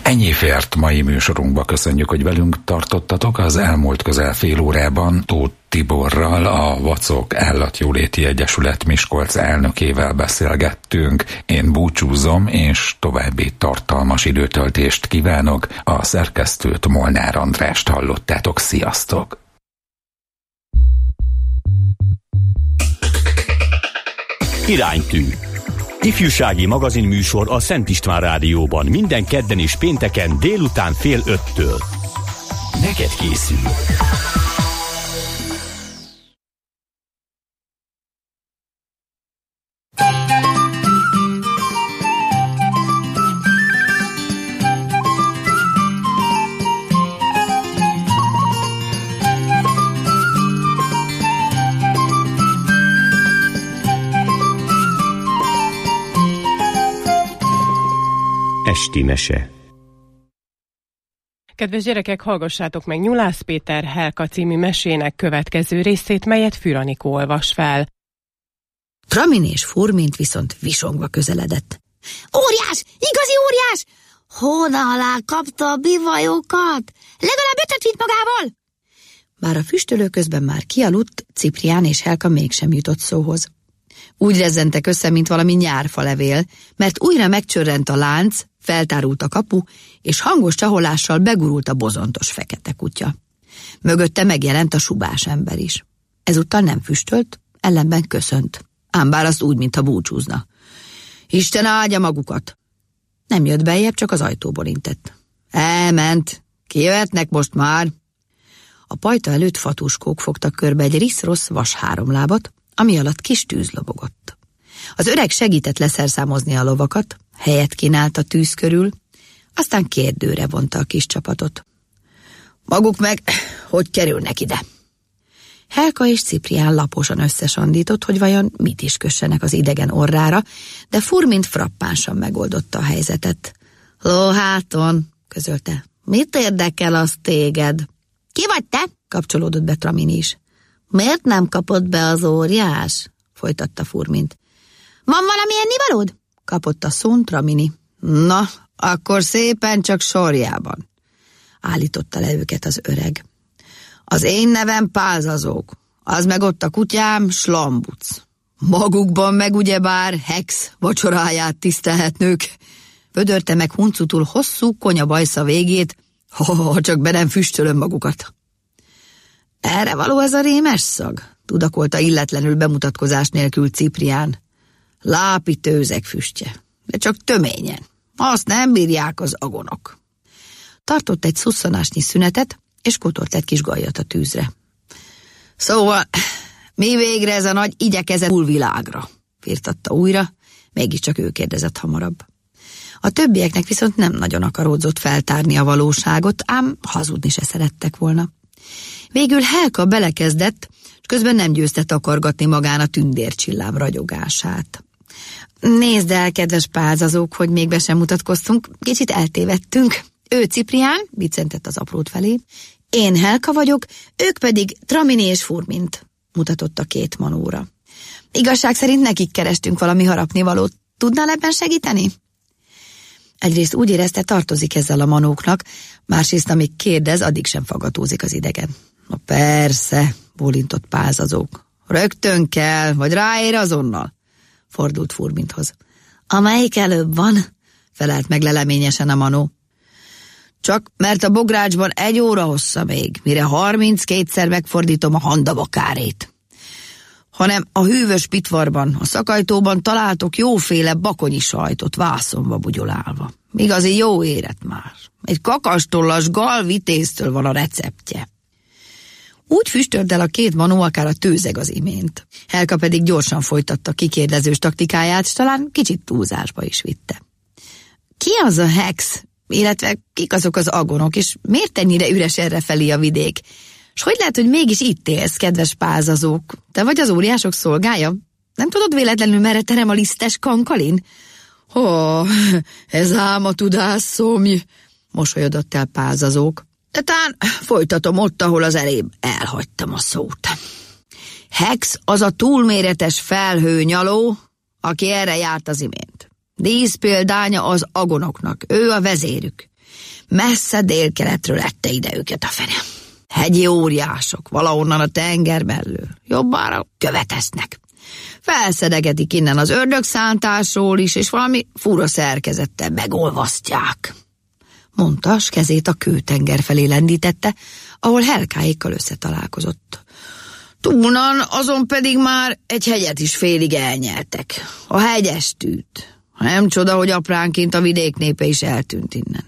Ennyi fért mai műsorunkba, köszönjük, hogy velünk tartottatok. Az elmúlt közel fél órában Tóth Tiborral, a Vacok Állatjóléti Egyesület Miskolc elnökével beszélgettünk. Én búcsúzom, és további tartalmas időtöltést kívánok. A szerkesztőt, Molnár Andrást hallottátok. Sziasztok! Iránytű. Ifjúsági magazinműsor a Szent István Rádióban minden kedden és pénteken délután 4:30-től. Neked készül. Esti mese. Kedves gyerekek, hallgassátok meg Nyulász Péter Helka című mesének következő részét, melyet Füranikó olvas fel. Tramin és Furmint viszont visongva közeledett. Óriás! Igazi óriás! Hóna alá kapta a bivajokat! Legalább 5 vitt magával! Bár a füstölő közben már kialudt, Ciprián és Helka mégsem jutott szóhoz. Úgy rezzentek össze, mint valami nyárfalevél, mert újra megcsörrent a lánc, feltárult a kapu, és hangos csaholással begurult a bozontos fekete kutya. Mögötte megjelent a subás ember is. Ezúttal nem füstölt, ellenben köszönt. Ám bár azt úgy, mintha búcsúzna. Isten áldja magukat! Nem jött beljebb, csak az ajtóból intett. Elment, kijöhetnek most már. A pajta előtt fatuskók fogtak körbe egy risz-rossz vas háromlábat, ami alatt kis tűz lobogott. Az öreg segített leszerszámozni a lovakat, helyet kínált a tűz körül, aztán kérdőre vonta a kis csapatot. Maguk meg, hogy kerülnek ide? Helka és Ciprián laposan összesandított, hogy vajon mit is kössenek az idegen orrára, de Furmint frappánsan megoldotta a helyzetet. Lóháton, közölte. Mit érdekel az téged? Ki vagy te? Kapcsolódott be Tramini is. Miért nem kapott be az óriás? Folytatta Furmint. Van valamilyen nivalód? Kapott a szón Tramini. Na, akkor szépen csak sorjában, állította le őket az öreg. Az én nevem Pázazók, az meg ott a kutyám Slambuc. Magukban meg ugyebár Hex vacsoráját tisztelhetnők. Pödörte meg huncutul hosszú konyabajsza végét, ha csak be nem füstölöm magukat. Erre való ez a rémes szag? Tudakolta illetlenül bemutatkozás nélkül Ciprián. Lápi tőzeg füstje, de csak töményen. Azt nem bírják az agonok. Tartott egy szusszanásnyi szünetet, és kotort egy kis gajat a tűzre. Szóval, mi végre ez a nagy igyekezett túlvilágra? Firtatta újra, mégiscsak ő kérdezett hamarabb. A többieknek viszont nem nagyon akaródzott feltárni a valóságot, ám hazudni se szerettek volna. Végül Helka belekezdett, és közben nem győzte takargatni magán a tündércsillám ragyogását. Nézd el, kedves Pázazók, hogy még be sem mutatkoztunk, kicsit eltévedtünk. Ő Ciprián, viccentett az aprót felé, én Helka vagyok, ők pedig Tramini és Furmint, mutatott a két manóra. Igazság szerint nekik kerestünk valami harapnivalót, tudnál ebben segíteni? Egyrészt úgy érezte, tartozik ezzel a manóknak, másrészt amíg kérdez, addig sem fagatózik az idegen. Na persze, bólintott Pázazók. Rögtön kell, vagy ráér azonnal, fordult Furminthoz. Amelyik előbb van? Felelt meg leleményesen a manó. Csak mert a bográcsban 1 óra hossza még, mire 32-szer megfordítom a handabakárét. Hanem a hűvös pitvarban, a szakajtóban találtok jóféle bakonyi sajtot vászonba bugyolálva. Igazi jó érett már. Egy kakastollas galvitéztől van a receptje. Úgy füstölt el a két manó, akár a tőzeg az imént. Helka pedig gyorsan folytatta kikérdezős taktikáját, s talán kicsit túlzásba is vitte. Ki az a Hex, illetve kik azok az agonok, és miért ennyire üres errefelé a vidék? S hogy lehet, hogy mégis itt élsz, kedves Pázazók? Te vagy az óriások szolgája? Nem tudod véletlenül, merre terem a lisztes kankalin? Ez ám a tudás szomj, mosolyodott el Pázazók. De tán folytatom ott, ahol az elébb elhagytam a szót. Hex az a túlméretes felhőnyaló, aki erre járt az imént. Díszpéldánya az agonoknak, ő a vezérük. Messze délkeletről ette ide őket a fene. Hegyi óriások, valahonnan a tenger mellől, jobbára követ esznek. Felszedegetik innen az ördögszántásról is, és valami fura szerkezettel megolvasztják. Mondta, s kezét a kőtenger felé lendítette, ahol Helkáékkal összetalálkozott. Túlnan azon pedig már egy hegyet is félig elnyeltek. A hegyestűt. Nem csoda, hogy apránként a vidék népe is eltűnt innen.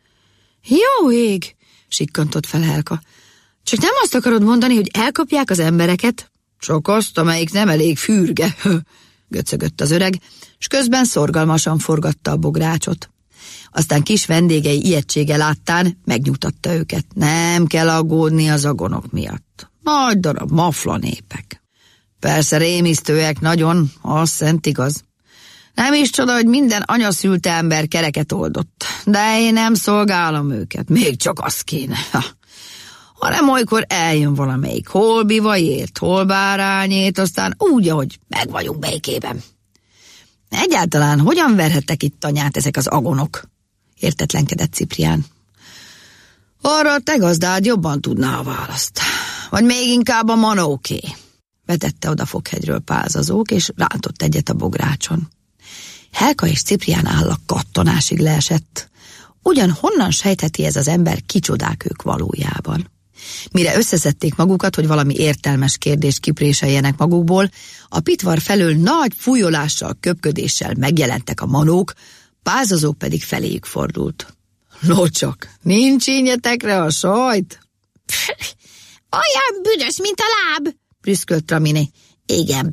Jó ég, sikkantott fel Helka. Csak nem azt akarod mondani, hogy elkapják az embereket? Csak azt, amelyik nem elég fürge, göcögött az öreg, s közben szorgalmasan forgatta a bográcsot. Aztán kis vendégei ijegysége láttán megnyugtatta őket. Nem kell aggódni az agonok miatt. Nagy darab mafla népek. Persze rémisztőek nagyon, az szent igaz. Nem is csoda, hogy minden anyaszült ember kereket oldott. De én nem szolgálom őket, még csak az kéne. Hanem olykor eljön valamelyik, hol bivajért, hol bárányét, aztán úgy, ahogy meg vagyunk békében. Egyáltalán hogyan verhettek itt tanyát ezek az agonok? Értetlenkedett Ciprián. Arra a te gazdád jobban tudná a választ. Vagy még inkább a manóké. Vetette oda Fokhegyről Pálzazók, és rántott egyet a bográcson. Helka és Ciprián álla kattanásig leesett. Ugyan honnan sejtheti ez az ember, kicsodák ők valójában? Mire összeszedték magukat, hogy valami értelmes kérdést kipréseljenek magukból, a pitvar felől nagy fújolással, köpködéssel megjelentek a manók, Pálzazók pedig feléjük fordult. No csak, nincs ínyetekre a sajt? Olyan büdös, mint a láb, prüszkölt Tramini. Igen,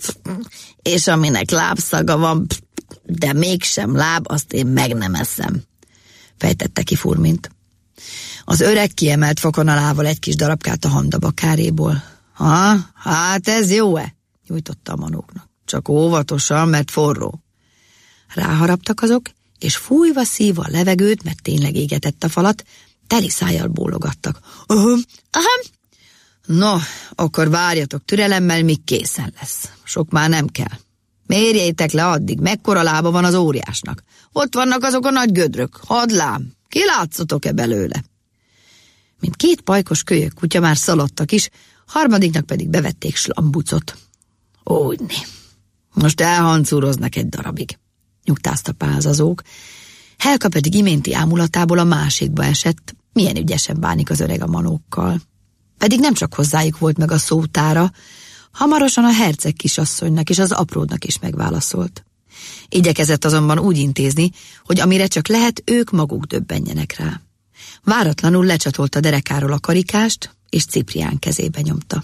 és aminek lábszaga van, de mégsem láb, azt én meg nem eszem, fejtette ki Furmint. Az öreg kiemelt fokonalával egy kis darabkát a handabakáréból. Hát ez jó-e? Nyújtotta a manóknak. Csak óvatosan, mert forró. Ráharaptak azok, és fújva szívva a levegőt, mert tényleg égetett a falat, teli szájjal bólogattak. Aha. No, akkor várjatok türelemmel, míg készen lesz. Sok már nem kell. Mérjétek le addig, mekkora lába van az óriásnak. Ott vannak azok a nagy gödrök. Hadd lám, kilátszotok-e belőle? Mint két pajkos kölyök kutya már szaladtak is, harmadiknak pedig bevették slambucot. Úgyni. Most elhancúroznak egy darabig, nyugtázta Pálzazók. Helka pedig iménti ámulatából a másikba esett, milyen ügyesen bánik az öreg a manókkal. Pedig nem csak hozzájuk volt meg a szótára, hamarosan a herceg kisasszonynak és az apródnak is megválaszolt. Igyekezett azonban úgy intézni, hogy amire csak lehet, ők maguk döbbenjenek rá. Váratlanul lecsatolta derekáról a karikást, és Ciprián kezébe nyomta.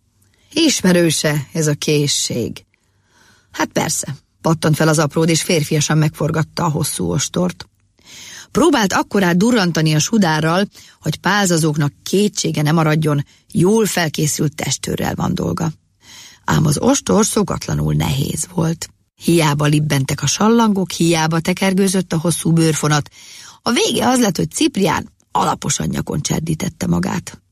Ismerőse ez a készség? Hát persze, pattant fel az apród, és férfiasan megforgatta a hosszú ostort. Próbált akkorát durrantani a sudárral, hogy Pálzazóknak kétsége ne maradjon, jól felkészült testőrrel van dolga. Ám az ostor szokatlanul nehéz volt. Hiába libbentek a sallangok, hiába tekergőzött a hosszú bőrfonat. A vége az lett, hogy Ciprián alaposan nyakon cserdítette magát.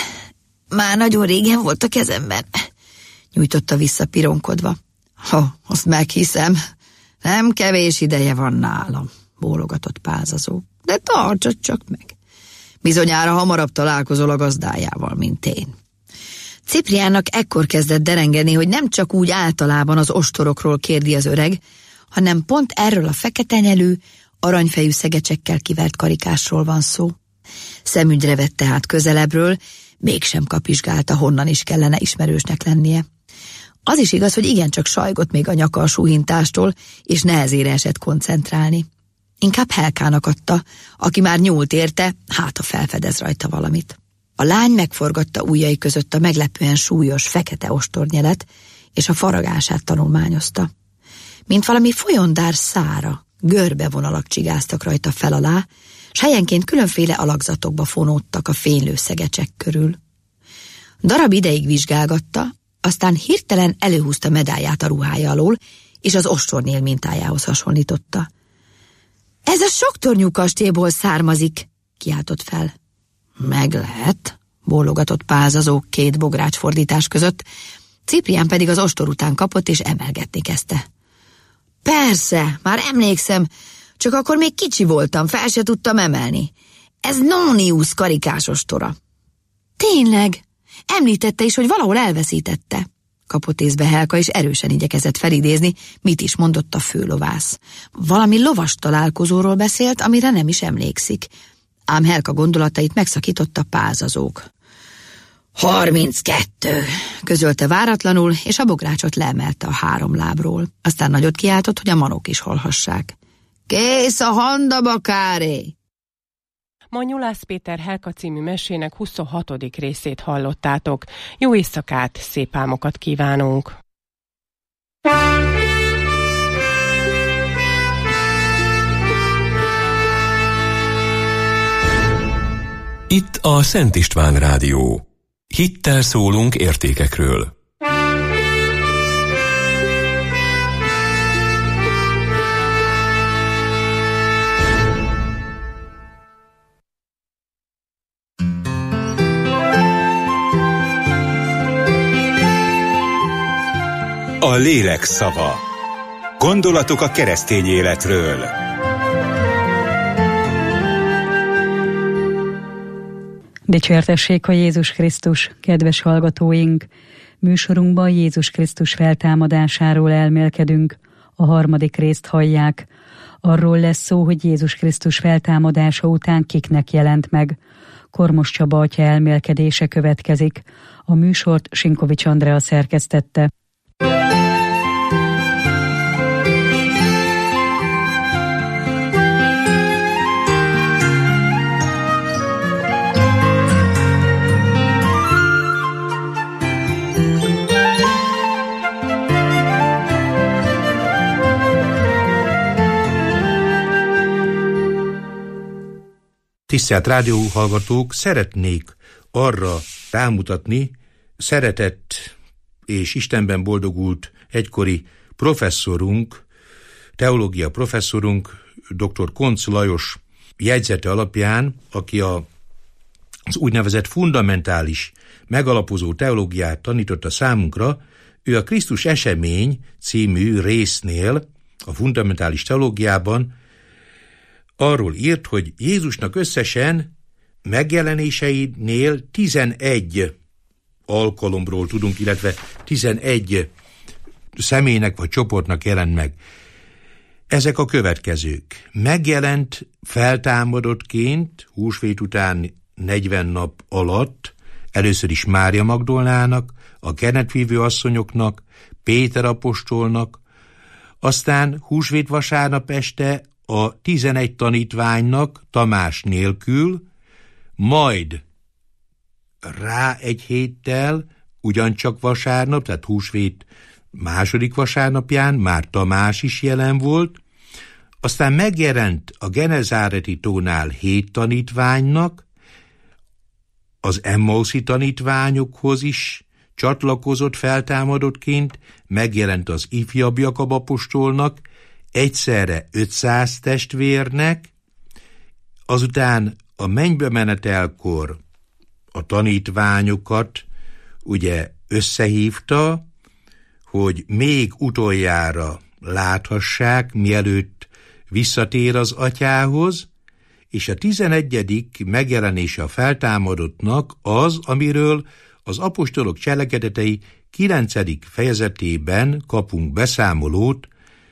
Már nagyon régen volt a kezemben, nyújtotta vissza pironkodva. Azt meghiszem, nem kevés ideje van nálam, bólogatott Pálzazó. De tartsad csak meg. Bizonyára hamarabb találkozol a gazdájával, mint én. Cipriánnak ekkor kezdett derengeni, hogy nem csak úgy általában az ostorokról kérdi az öreg, hanem pont erről a fekete nyelű, aranyfejű szegecsekkel kivert karikásról van szó. Szemügyre vette át közelebbről, mégsem kapizsgálta, honnan is kellene ismerősnek lennie. Az is igaz, hogy igencsak sajgott még a nyaka a súhintástól, és nehezére esett koncentrálni. Inkább Helkának adta, aki már nyúlt érte, hát ha felfedez rajta valamit. A lány megforgatta ujjai között a meglepően súlyos, fekete ostornyelet, és a faragását tanulmányozta. Mint valami folyondár szára, görbe vonalak csigáztak rajta fel alá, s helyenként különféle alakzatokba fonódtak a fénylő szegecsek körül. Darab ideig vizsgálgatta, aztán hirtelen előhúzta medálját a ruhája alól, és az ostornél mintájához hasonlította. Ez a soktornyú kastélyból származik, kiáltott fel. Meg lehet, bólogatott Pálzazók két bográcsfordítás között, Ciprián pedig az ostor után kapott és emelgetni kezdte. Persze, már emlékszem, Csak akkor még kicsi voltam, fel se tudtam emelni. Ez Nonius karikásos tora. Tényleg? Említette is, hogy valahol elveszítette. Kapott észbe Helka, és erősen igyekezett felidézni, mit is mondott a főlovász. Valami lovas találkozóról beszélt, amire nem is emlékszik. Ám Helka gondolatait megszakította pázazók. 32, közölte váratlanul, és a bográcsot leemelte a 3 lábról. Aztán nagyot kiáltott, hogy a manók is hallhassák. Kész a handabakáré! Ma Nyulász Péter Helka című mesének 26. részét hallottátok. Jó éjszakát, szép álmokat kívánunk! Itt a Szent István Rádió. Hittel szólunk értékekről. A lélek szava. Gondolatok a keresztény életről. Dicsértessék a Jézus Krisztus, kedves hallgatóink! Műsorunkban Jézus Krisztus feltámadásáról elmélkedünk. A 3. részt hallják. Arról lesz szó, hogy Jézus Krisztus feltámadása után kiknek jelent meg. Kormos Csaba atya elmélkedése következik. A műsort Sinkovics Andrea szerkesztette. Tisztelt rádióhallgatók, szeretnék arra rámutatni, szeretett és Istenben boldogult egykori professzorunk, teológia professzorunk, dr. Koncz Lajos jegyzete alapján, aki az úgynevezett fundamentális, megalapozó teológiát tanította számunkra, ő a Krisztus esemény című résznél, a fundamentális teológiában arról írt, hogy Jézusnak összesen megjelenéseinél 11 alkalomról tudunk, illetve 11 személynek vagy csoportnak jelent meg. Ezek a következők. Megjelent feltámadottként húsvét után 40 nap alatt először is Mária Magdolnának, a kenetvívő asszonyoknak, Péter apostolnak, aztán húsvét vasárnap este a 11 tanítványnak Tamás nélkül, majd rá egy héttel, ugyancsak vasárnap, tehát húsvét második vasárnapján már Tamás is jelen volt, aztán megjelent a Genezáreti tónál 7 tanítványnak, az Emmauszi tanítványokhoz is csatlakozott feltámadottként, megjelent az ifjabb Jakab apostolnak, egyszerre 500 testvérnek, azután a mennybe menetelkor a tanítványokat ugye összehívta, hogy még utoljára láthassák, mielőtt visszatér az atyához, és a 11. megjelenése a feltámadottnak az, amiről az apostolok cselekedetei 9. fejezetében kapunk beszámolót,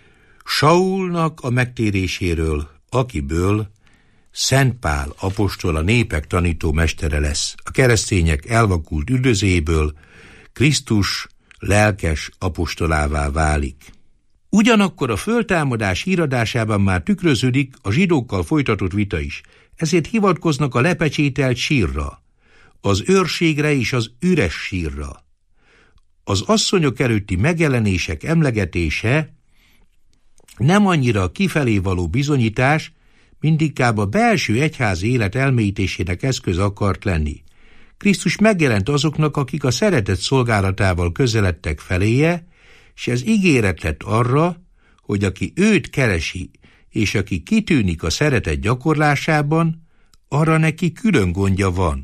Saulnak a megtéréséről, akiből Szent Pál apostol, a népek tanító mestere lesz. A keresztények elvakult üldözéből Krisztus lelkes apostolává válik. Ugyanakkor a föltámadás híradásában már tükröződik a zsidókkal folytatott vita is, ezért hivatkoznak a lepecsételt sírra, az őrségre és az üres sírra. Az asszonyok előtti megjelenések emlegetése nem annyira a kifelé való bizonyítás, mindinkább a belső egyházi élet elmélyítésének eszköz akart lenni. Krisztus megjelent azoknak, akik a szeretet szolgálatával közeledtek feléje, és ez ígéret lett arra, hogy aki őt keresi, és aki kitűnik a szeretet gyakorlásában, arra neki külön gondja van.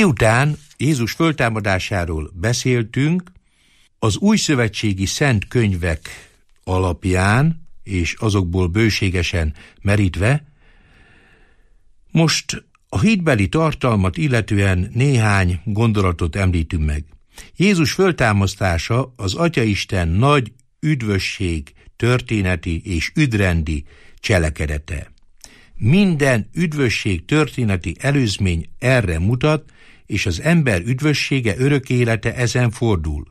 Miután Jézus föltámadásáról beszéltünk, az újszövetségi szent könyvek alapján, és azokból bőségesen merítve, most a hitbeli tartalmat illetően néhány gondolatot említünk meg. Jézus föltámasztása az Atyaisten nagy üdvösség történeti és ügyrendi cselekedete. Minden üdvösség történeti előzmény erre mutat, és az ember üdvössége, örök élete ezen fordul.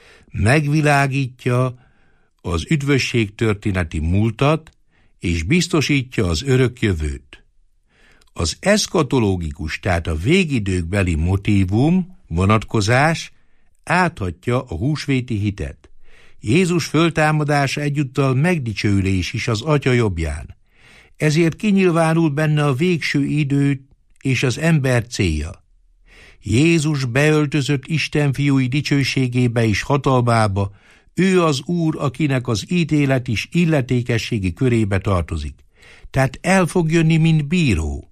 Megvilágítja az üdvösség történeti múltat, és biztosítja az örök jövőt. Az eszkatológikus, tehát a végidőkbeli motívum, vonatkozás áthatja a húsvéti hitet. Jézus föltámadása egyúttal megdicsőülés is az Atya jobbján. Ezért kinyilvánul benne a végső idő és az ember célja. Jézus beöltözött Isten fiúi dicsőségébe és hatalmába, ő az Úr, akinek az ítélet is illetékességi körébe tartozik. Tehát el fog jönni, mint bíró.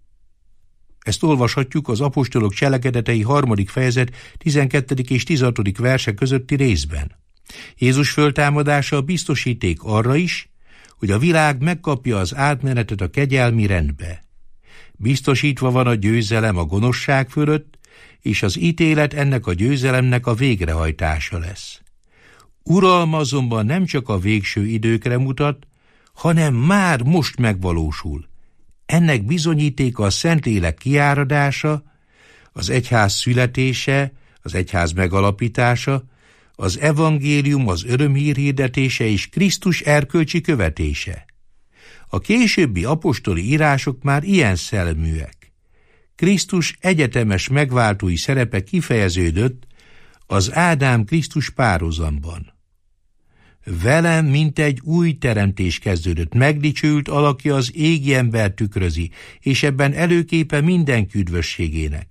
Ezt olvashatjuk az Apostolok Cselekedetei 3. fejezet 12. és 16. verse közötti részben. Jézus föltámadása a biztosíték arra is, hogy a világ megkapja az átmenetet a kegyelmi rendbe. Biztosítva van a győzelem a gonoszság fölött, és az ítélet ennek a győzelemnek a végrehajtása lesz. Uralma azonban nem csak a végső időkre mutat, hanem már most megvalósul. Ennek bizonyítéka a Szentlélek kiáradása, az egyház születése, az egyház megalapítása, az evangélium, az örömhír hirdetése és Krisztus erkölcsi követése. A későbbi apostoli írások már ilyen szelleműek. Krisztus egyetemes megváltói szerepe kifejeződött az Ádám-Krisztus párhuzamban. Velem mintegy új teremtés kezdődött, megdicsőült alakja az égi ember tükrözi, és ebben előképe mindenki üdvösségének.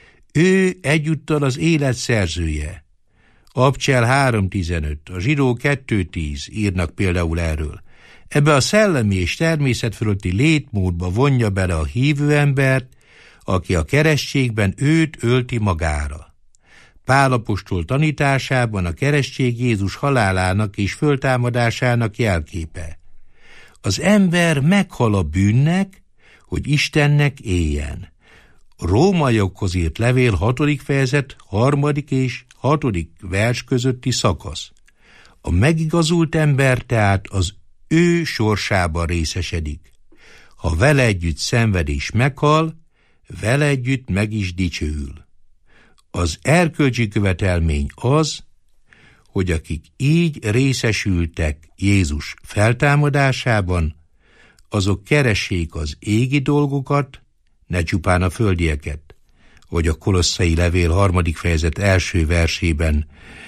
Ő egyúttal az élet szerzője. Abcsel 3.15, a Zsidó 2.10 írnak például erről. Ebbe a szellemi és természet fölötti létmódba vonja bele a hívő embert, aki a keresztségben őt ölti magára. Pál apostol tanításában a keresztség Jézus halálának és föltámadásának jelképe. Az ember meghal a bűnnek, hogy Istennek éljen. Rómaiakhoz írt levél 6. fejezet 3. és 6. vers közötti szakasz. A megigazult ember tehát az ő sorsában részesedik. Ha vele együtt szenved és meghal, vele együtt meg is dicsőül. Az erkölcsi követelmény az, hogy akik így részesültek Jézus feltámadásában, azok keressék az égi dolgokat, ne csupán a földieket, hogy a Kolosszai levél 3. fejezet első versében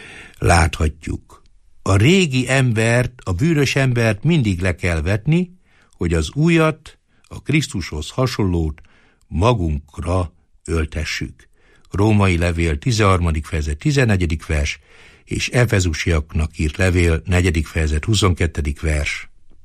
láthatjuk. A régi embert, a bűnös embert mindig le kell vetni, hogy az újat, a Krisztushoz hasonlót magunkra öltessük. Római levél 13. fejezet 14. vers, és Efezusiaknak írt levél 4. fejezet 22. vers.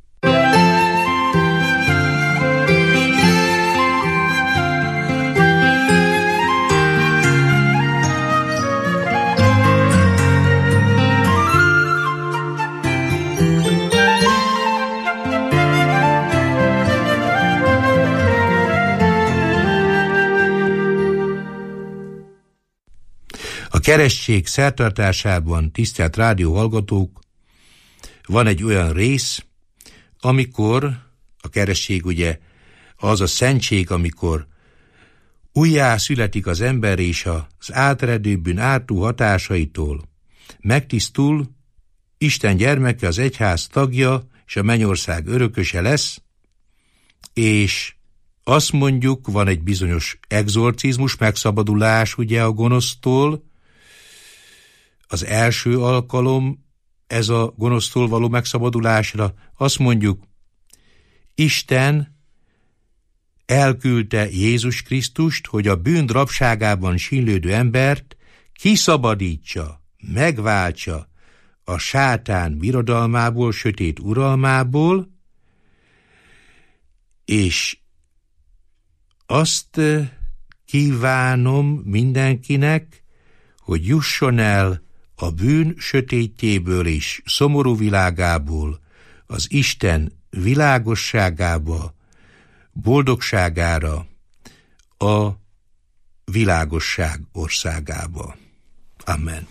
A keresztség szertartásában, tisztelt rádióhallgatók, van egy olyan rész, amikor a keresztség ugye az a szentség, amikor újjá születik az ember és az áteredő bűn ártó hatásaitól megtisztul, Isten gyermeke, az egyház tagja és a mennyország örököse lesz, és azt mondjuk, van egy bizonyos egzorcizmus, megszabadulás ugye a gonosztól. Az első alkalom ez a gonosztól való megszabadulásra, azt mondjuk, Isten elküldte Jézus Krisztust, hogy a bűn rabságában sínlődő embert kiszabadítsa, megváltsa a sátán birodalmából, sötét uralmából, és azt kívánom mindenkinek, hogy jusson el a bűn sötétjéből és szomorú világából az Isten világosságába, boldogságára, a világosság országába. Amen.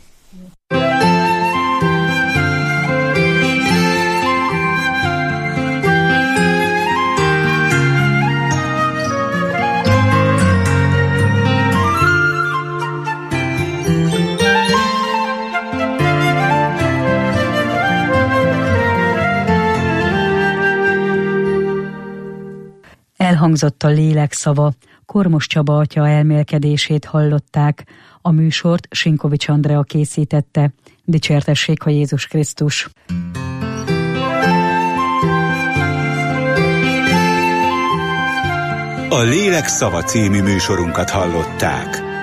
Elhangzott a lélek szava, Kormos Csaba atya elmélkedését hallották. A műsort Sinkovics Andrea készítette. Dicsértessék a Jézus Krisztus! A Lélek szava című műsorunkat hallották.